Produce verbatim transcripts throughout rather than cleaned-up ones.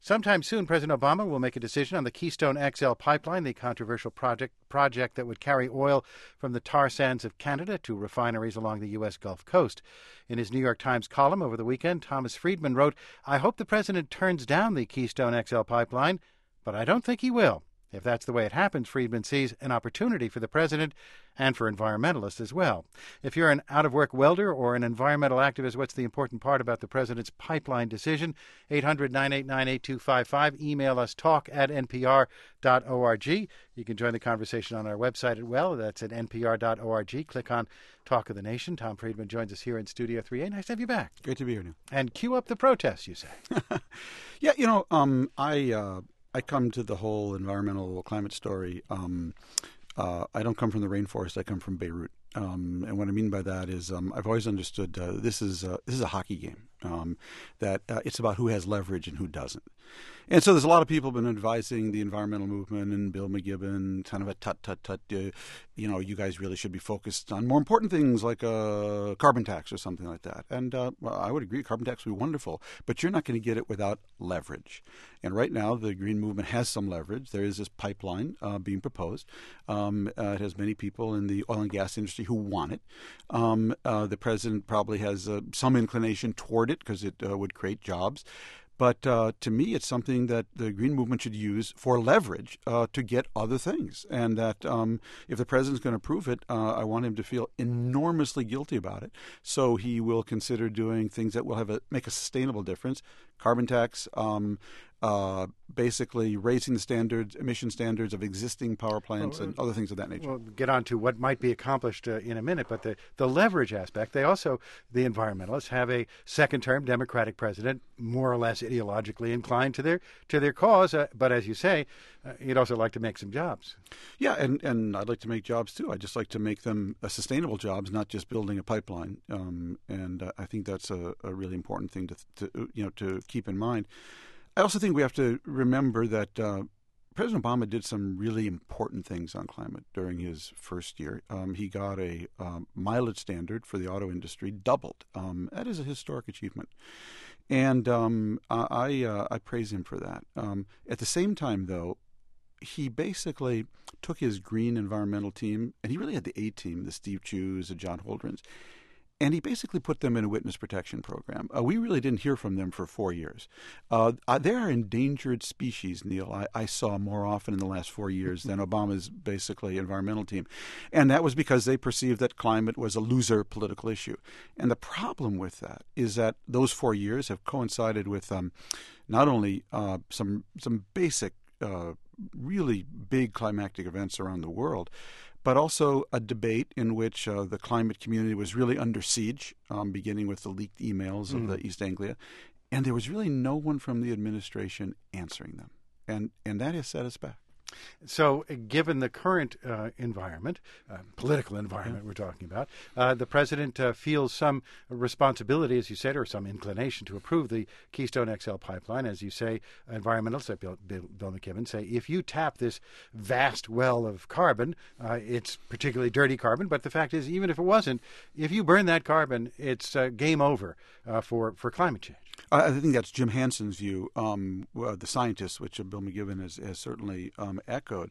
Sometime soon, President Obama will make a decision on the Keystone X L pipeline, the controversial project project that would carry oil from the tar sands of Canada to refineries along the U S. Gulf Coast. In his New York Times column over the weekend, Thomas Friedman wrote, "I hope the president turns down the Keystone X L pipeline, but I don't think he will." If that's the way it happens, Friedman sees an opportunity for the president and for environmentalists as well. If you're an out-of-work welder or an environmental activist, what's the important part about the president's pipeline decision? eight hundred, nine eight nine, eight two five five. Email us, talk at n p r dot org. You can join the conversation on our website as well. That's at n p r dot org. Click on Talk of the Nation. Tom Friedman joins us here in Studio three A. Nice to have you back. Great to be here, Neil. And cue up the protests, you say. yeah, you know, um, I... Uh, I come to the whole environmental climate story. Um, uh, I don't come from the rainforest. I come from Beirut. Um, and what I mean by that is um, I've always understood uh, this is uh, this is a hockey game, um, that uh, it's about who has leverage and who doesn't. And so there's a lot of people been advising the environmental movement and Bill McKibben, kind of a tut, tut, tut, uh, you know, you guys really should be focused on more important things like a carbon tax or something like that. And uh, well, I would agree, carbon tax would be wonderful, but you're not going to get it without leverage. And right now, the green movement has some leverage. There is this pipeline uh, being proposed. Um, uh, it has many people in the oil and gas industry who want it. Um, uh, the president probably has uh, some inclination toward it because it uh, would create jobs. But uh, to me, it's something that the green movement should use for leverage uh, to get other things. And that um, if the president's going to approve it, uh, I want him to feel enormously guilty about it. So he will consider doing things that will have a, make a sustainable difference. Carbon tax, um, uh, basically raising the standards, emission standards of existing power plants well, and other things of that nature. We'll get on to what might be accomplished uh, in a minute, but the, the leverage aspect, they also, the environmentalists, have a second-term Democratic president, more or less ideologically inclined to their to their cause. Uh, but as you say, uh, he'd also like to make some jobs. Yeah, and, and I'd like to make jobs too. I just like to make them uh, sustainable jobs, not just building a pipeline. Um, and uh, I think that's a, a really important thing to, to you know to keep in mind. I also think we have to remember that uh, President Obama did some really important things on climate during his first year. Um, he got a um, mileage standard for the auto industry doubled. Um, that is a historic achievement. And um, I, uh, I praise him for that. Um, at the same time, though, he basically took his green environmental team, and he really had the A team, the Steve Chews, the John Holdrens, and he basically put them in a witness protection program. Uh, we really didn't hear from them for four years. Uh, uh, they are endangered species, Neil. I, I saw more often in the last four years than Obama's basically environmental team. And that was because they perceived that climate was a loser political issue. And the problem with that is that those four years have coincided with um, not only uh, some some basic, uh, really big climactic events around the world, but also a debate in which uh, the climate community was really under siege, um, beginning with the leaked emails mm. of the East Anglia. And there was really no one from the administration answering them. And, and that has set us back. So given the current uh, environment, uh, political environment we're talking about, uh, the president uh, feels some responsibility, as you said, or some inclination to approve the Keystone X L pipeline. As you say, environmentalists like Bill, Bill, Bill McKibben say, if you tap this vast well of carbon, uh, it's particularly dirty carbon, but the fact is, even if it wasn't, if you burn that carbon, it's uh, game over uh, for, for climate change. I think that's Jim Hansen's view, um, uh, the scientist, which Bill McKibben has, has certainly um, echoed.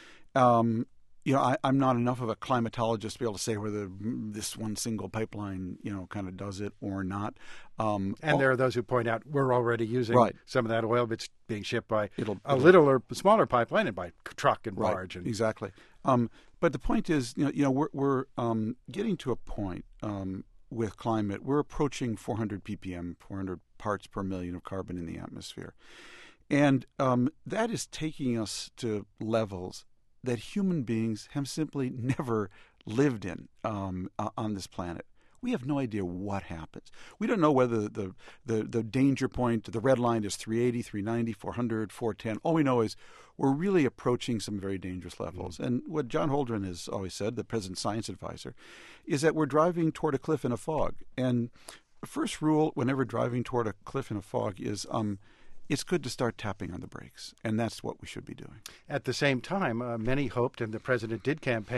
Um, you know, I, I'm not enough of a climatologist to be able to say whether this one single pipeline, you know, kind of does it or not. Um, and there are those who point out we're already using right. some of that oil that's being shipped by it'll, a it'll, little or smaller pipeline and by truck and right, barge. And, exactly. Um, but the point is, you know, you know we're, we're um, getting to a point um, with climate. We're approaching four hundred p p m, four hundred parts per million of carbon in the atmosphere. And um, that is taking us to levels that human beings have simply never lived in um, uh, on this planet. We have no idea what happens. We don't know whether the, the, the danger point, the red line is three eighty, three ninety, four hundred, four ten. All we know is we're really approaching some very dangerous levels. Mm-hmm. And what John Holdren has always said, the president's science advisor, is that we're driving toward a cliff in a fog. And the first rule whenever driving toward a cliff in a fog is um, it's good to start tapping on the brakes, and that's what we should be doing. At the same time, uh, many hoped, and the president did campaign,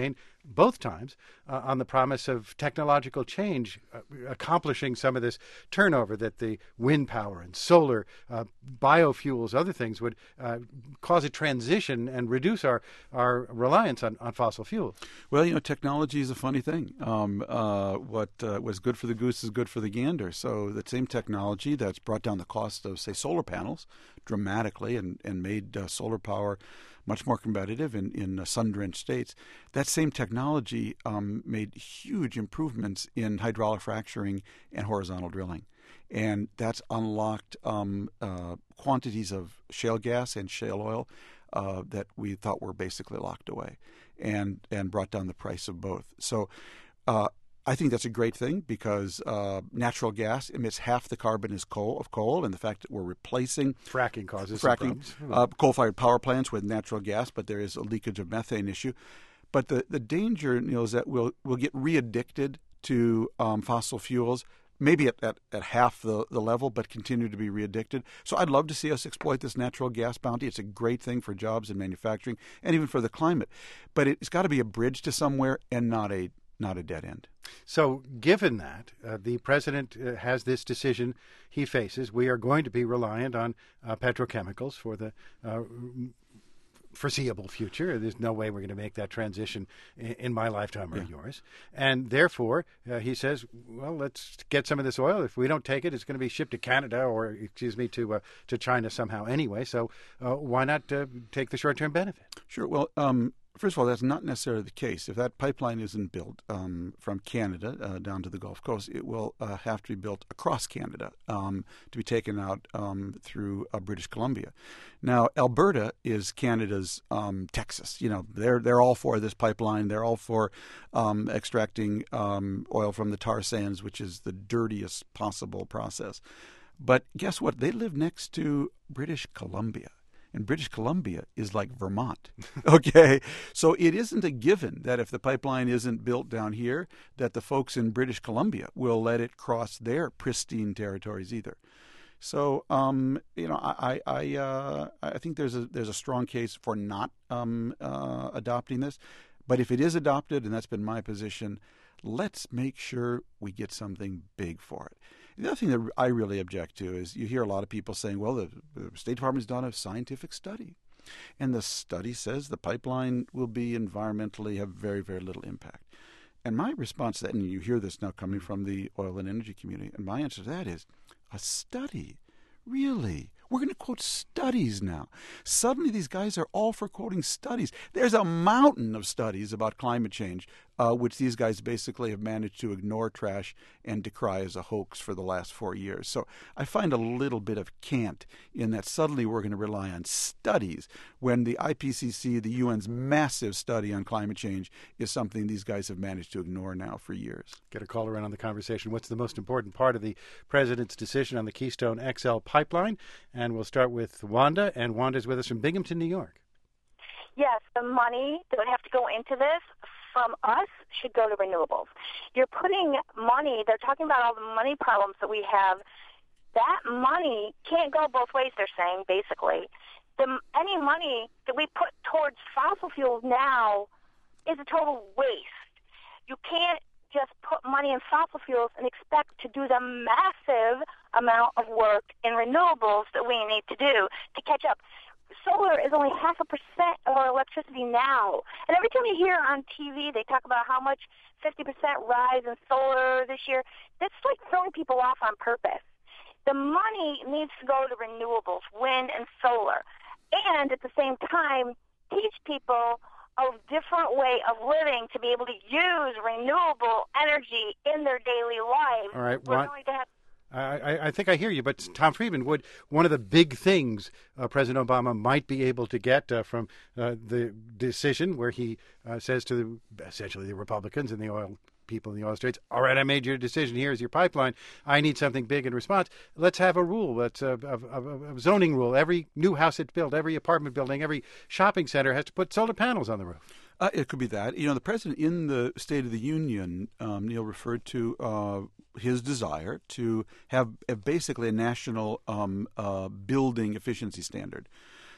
both times uh, on the promise of technological change, uh, accomplishing some of this turnover that the wind power and solar, uh, biofuels, other things would uh, cause a transition and reduce our, our reliance on, on fossil fuels. Well, you know, technology is a funny thing. Um, uh, what uh, was good for the goose is good for the gander. So the same technology that's brought down the cost of, say, solar panels dramatically and, and made uh, solar power much more competitive in, in uh, sun-drenched states. That same technology um, made huge improvements in hydraulic fracturing and horizontal drilling. And that's unlocked um, uh, quantities of shale gas and shale oil uh, that we thought were basically locked away, and, and brought down the price of both. So uh, I think that's a great thing because uh, natural gas emits half the carbon as coal of coal, and the fact that we're replacing fracking causes fracking uh, coal-fired power plants with natural gas, but there is a leakage of methane issue. But the, the danger, Neil, is that we'll we'll get re-addicted to um, fossil fuels, maybe at, at, at half the, the level, but continue to be re-addicted. So I'd love to see us exploit this natural gas bounty. It's a great thing for jobs and manufacturing, and even for the climate. But it's got to be a bridge to somewhere, and not a not a dead end. So given that, uh, the president uh, has this decision he faces. We are going to be reliant on uh, petrochemicals for the uh, foreseeable future. There's no way we're going to make that transition in, in my lifetime or yeah. yours. And therefore, uh, he says, well, let's get some of this oil. If we don't take it, it's going to be shipped to Canada or, excuse me, to uh, to China somehow anyway. So uh, why not uh, take the short-term benefit? Sure. Well, um, first of all, that's not necessarily the case. If that pipeline isn't built um, from Canada uh, down to the Gulf Coast, it will uh, have to be built across Canada um, to be taken out um, through uh, British Columbia. Now, Alberta is Canada's um, Texas. You know, they're they're all for this pipeline. They're all for um, extracting um, oil from the tar sands, which is the dirtiest possible process. But guess what? They live next to British Columbia. And British Columbia is like Vermont, okay? So it isn't a given that if the pipeline isn't built down here, that the folks in British Columbia will let it cross their pristine territories either. So, um, you know, I I, uh, I think there's a there's a strong case for not um, uh, adopting this. But if it is adopted, and that's been my position, let's make sure we get something big for it. The other thing that I really object to is you hear a lot of people saying, well, the, the State Department's done a scientific study, and the study says the pipeline will be environmentally have very, very little impact. And my response to that, and you hear this now coming from the oil and energy community, and my answer to that is, a study? Really? We're going to quote studies now. Suddenly these guys are all for quoting studies. There's a mountain of studies about climate change, uh, which these guys basically have managed to ignore, trash, and decry as a hoax for the last four years. So I find a little bit of cant in that suddenly we're going to rely on studies when the I P C C, the U N's massive study on climate change, is something these guys have managed to ignore now for years. Get a caller in on the conversation. What's the most important part of the president's decision on the Keystone X L pipeline? And we'll start with Wanda, and Wanda's with us from Binghamton, New York. Yes, the money that would have to go into this from us should go to renewables. You're putting money, they're talking about all the money problems that we have. That money can't go both ways, they're saying, basically. The, any money that we put towards fossil fuels now is a total waste. You can't just put money in fossil fuels and expect to do the massive amount of work in renewables that we need to do to catch up. Solar is only half a percent of our electricity now. And every time you hear on T V, they talk about how much fifty percent rise in solar this year. That's like throwing people off on purpose. The money needs to go to renewables, wind and solar. And at the same time, teach people a different way of living to be able to use renewable energy in their daily lives. All right, We're well, going to have I, I think I hear you, but Tom Friedman, would one of the big things uh, President Obama might be able to get uh, from uh, the decision where he uh, says to the, essentially the Republicans and the oil people in the oil states, all right, I made your decision, here's your pipeline, I need something big in response. Let's have a rule, that's a, a, a, a zoning rule. Every new house that's built, every apartment building, every shopping center has to put solar panels on the roof. Uh, it could be that. You know, the president in the State of the Union, um, Neil, referred to uh, his desire to have a, basically a national um, uh, building efficiency standard.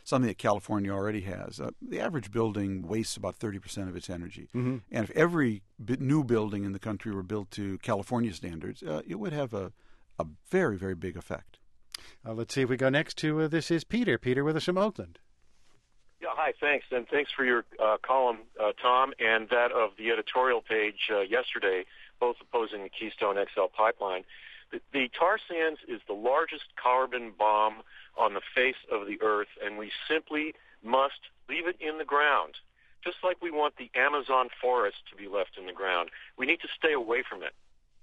something that California already has. Uh, the average building wastes about thirty percent of its energy. Mm-hmm. And if every b- new building in the country were built to California standards, uh, it would have a, a very, very big effect. Uh, let's see if we go next to, uh, this is Peter. Peter with us from Oakland. Yeah, hi, thanks. And thanks for your uh, column, uh, Tom, and that of the editorial page uh, yesterday, both opposing the Keystone X L pipeline. The, the tar sands is the largest carbon bomb on the face of the earth, and we simply must leave it in the ground, just like we want the Amazon forest to be left in the ground. We need to stay away from it.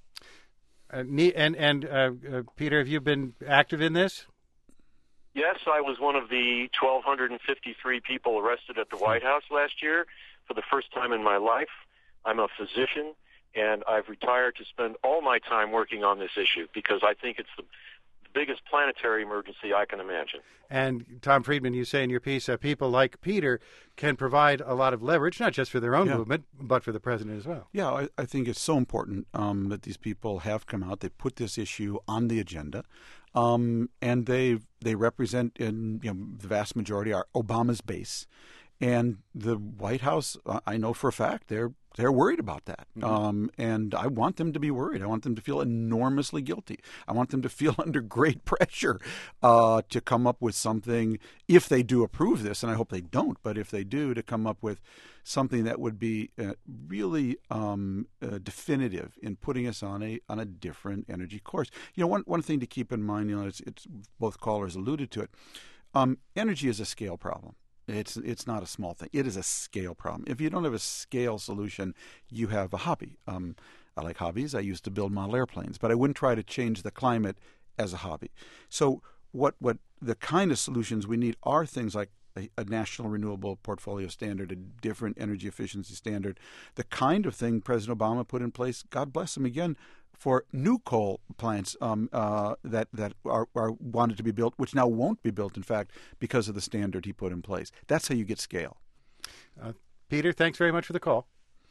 Uh, and, and uh, uh, Peter, have you been active in this? Yes, I was one of the one thousand two hundred fifty-three people arrested at the White House last year for the first time in my life. I'm a physician, and I've retired to spend all my time working on this issue because I think it's the biggest planetary emergency I can imagine. And Tom Friedman, you say in your piece, uh, people like Peter can provide a lot of leverage, not just for their own yeah. movement, but for the president as well. Yeah, I, I think it's so important um, that these people have come out. They put this issue on the agenda, um, and they they represent, in you know, the vast majority are Obama's base. And the White House, I know for a fact, they're they're worried about that. Mm-hmm. Um, and I want them to be worried. I want them to feel enormously guilty. I want them to feel under great pressure uh, to come up with something, if they do approve this, and I hope they don't, but if they do, to come up with something that would be uh, really um, uh, definitive in putting us on a on a different energy course. You know, one, one thing to keep in mind, you know, it's, it's both callers alluded to it, um, energy is a scale problem. It's it's not a small thing. It is a scale problem. If you don't have a scale solution, you have a hobby. Um, I like hobbies. I used to build model airplanes, but I wouldn't try to change the climate as a hobby. So what what the kind of solutions we need are things like a, a national renewable portfolio standard, a different energy efficiency standard, the kind of thing President Obama put in place, God bless him again, for new coal plants um, uh, that that are, are wanted to be built, which now won't be built, in fact, because of the standard he put in place. That's how you get scale. Uh, Peter, thanks very much for the call.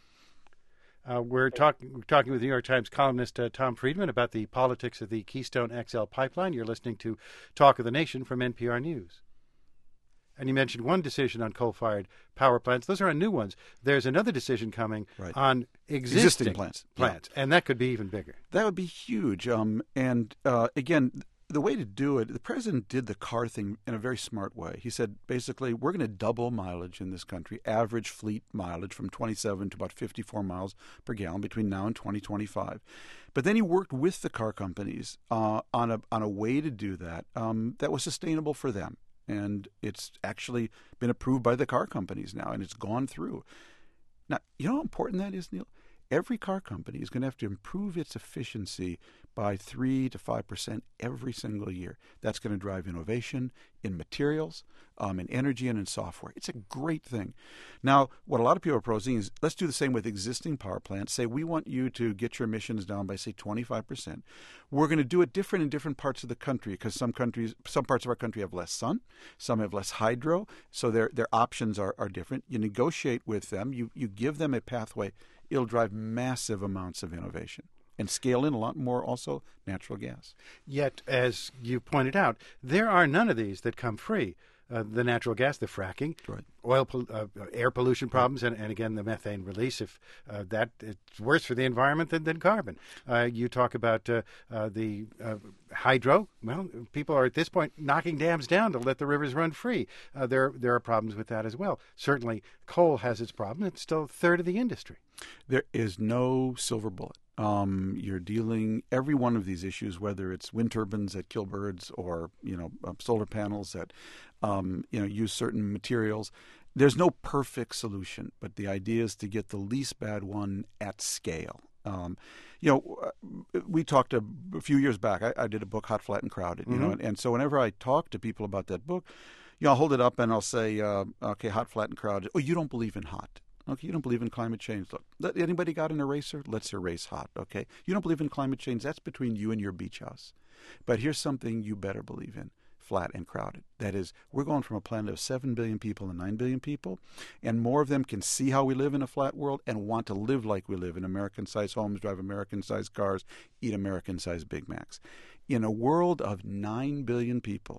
Uh, we're, talk- we're talking with New York Times columnist uh, Tom Friedman about the politics of the Keystone X L pipeline. You're listening to Talk of the Nation from N P R News. And you mentioned one decision on coal-fired power plants. Those are on new ones. There's another decision coming right. on existing, existing plants. plants, yeah. and that could be even bigger. That would be huge. Um, and uh, again, the way to do it, the president did the car thing in a very smart way. He said, basically, we're going to double mileage in this country, average fleet mileage from twenty-seven to about fifty-four miles per gallon between now and twenty twenty-five. But then he worked with the car companies uh, on a on a way to do that um, that was sustainable for them. And it's actually been approved by the car companies now, and it's gone through. Now, you know how important that is, Neil? Every car company is going to have to improve its efficiency by three to five percent every single year. That's going to drive innovation in materials, um, in energy, and in software. It's a great thing. Now, what a lot of people are proposing is let's do the same with existing power plants. Say we want you to get your emissions down by, say, twenty-five percent. We're going to do it different in different parts of the country because some countries, some parts of our country have less sun, some have less hydro, so their their options are, are different. You negotiate with them. You you give them a pathway. It'll drive massive amounts of innovation and scale in a lot more also natural gas. Yet, as you pointed out, there are none of these that come free. Uh, the natural gas, the fracking, right. oil, uh, air pollution problems, and, and again, the methane release. If uh, that it's worse for the environment than, than carbon. Uh, you talk about uh, uh, the uh, hydro. Well, people are at this point knocking dams down to let the rivers run free. Uh, there, there are problems with that as well. Certainly, coal has its problem. It's still a third of the industry. There is no silver bullet. Um, you're dealing every one of these issues, whether it's wind turbines that kill birds or you know uh, solar panels that um, you know use certain materials. There's no perfect solution, but the idea is to get the least bad one at scale. Um, you know, we talked a, a few years back. I, I did a book, Hot, Flat, and Crowded. You mm-hmm. know, and, and so whenever I talk to people about that book, you know, I'll hold it up and I'll say, uh, "Okay, hot, flat, and crowded." Oh, you don't believe in hot. Okay, you don't believe in climate change. Look, anybody got an eraser? Let's erase hot, okay? You don't believe in climate change? That's between you and your beach house. But here's something you better believe in, flat and crowded. That is, we're going from a planet of seven billion people to nine billion people, and more of them can see how we live in a flat world and want to live like we live in American-sized homes, drive American-sized cars, eat American-sized Big Macs. In a world of nine billion people,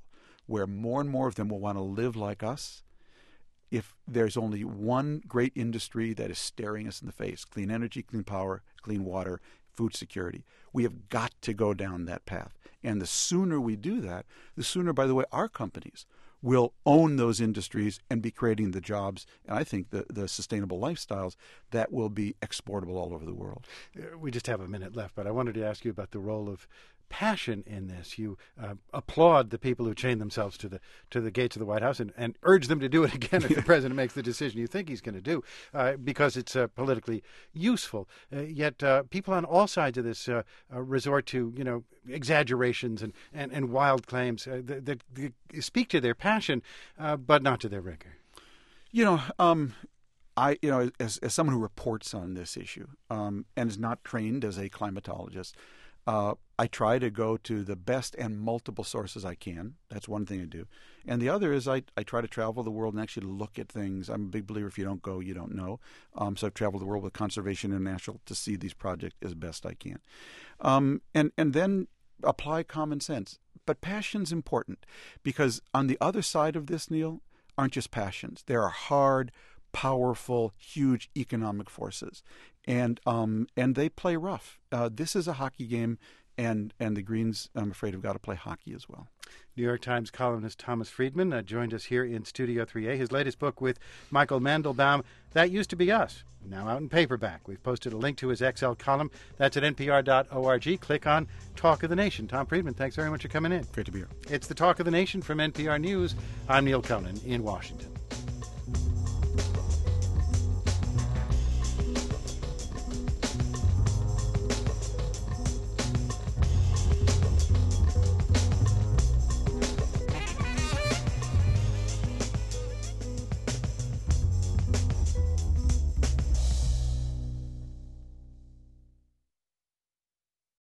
where more and more of them will want to live like us. If there's only one great industry that is staring us in the face, clean energy, clean power, clean water, food security, we have got to go down that path. And the sooner we do that, the sooner, by the way, our companies will own those industries and be creating the jobs, and I think the, the sustainable lifestyles that will be exportable all over the world. We just have a minute left, but I wanted to ask you about the role of passion in this. You uh, applaud the people who chain themselves to the to the gates of the White House and, and urge them to do it again if the president makes the decision you think he's going to do, uh, because it's uh, politically useful. Uh, yet uh, people on all sides of this uh, uh, resort to, you know, exaggerations and, and, and wild claims uh, that, that, that speak to their passion, uh, but not to their rigor. You know, um, I, you know, as, as someone who reports on this issue um, and is not trained as a climatologist, Uh, I try to go to the best and multiple sources I can. That's one thing I do. And the other is I, I try to travel the world and actually look at things. I'm a big believer if you don't go, you don't know. Um, so I've traveled the world with Conservation International to see these projects as best I can. Um, and, and then apply common sense. But passion's important because on the other side of this, Neil, aren't just passions. There are hard, powerful, huge economic forces. And um, and they play rough. Uh, this is a hockey game, and, and the Greens, I'm afraid, have got to play hockey as well. New York Times columnist Thomas Friedman uh, joined us here in Studio three A. His latest book with Michael Mandelbaum, That Used to Be Us, now out in paperback. We've posted a link to his X L column. That's at N P R dot org. Click on Talk of the Nation. Tom Friedman, thanks very much for coming in. Great to be here. It's the Talk of the Nation from N P R News. I'm Neil Conan in Washington.